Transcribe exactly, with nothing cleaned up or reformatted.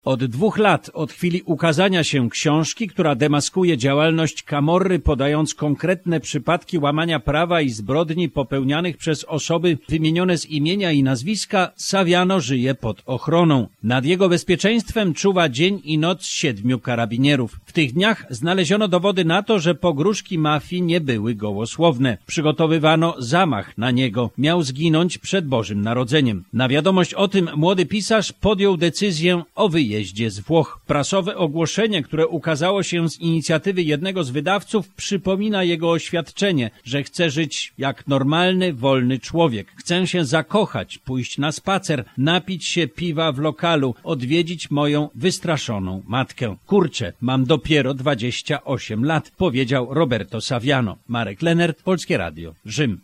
Od dwóch lat, od chwili ukazania się książki, która demaskuje działalność Camorry, podając konkretne przypadki łamania prawa i zbrodni popełnianych przez osoby wymienione z imienia i nazwiska, Saviano żyje pod ochroną. Nad jego bezpieczeństwem czuwa dzień i noc siedmiu karabinierów. W tych dniach znaleziono dowody na to, że pogróżki mafii nie były gołosłowne. Przygotowywano zamach na niego. Miał zginąć przed Bożym Narodzeniem. Na wiadomość o tym młody pisarz podjął decyzję o wyjeździe jeździe z Włoch. Prasowe ogłoszenie, które ukazało się z inicjatywy jednego z wydawców, przypomina jego oświadczenie, że chce żyć jak normalny, wolny człowiek. Chcę się zakochać, pójść na spacer, napić się piwa w lokalu, odwiedzić moją wystraszoną matkę. Kurczę, mam dopiero dwadzieścia osiem lat, powiedział Roberto Saviano. Marek Lenert, Polskie Radio, Rzym.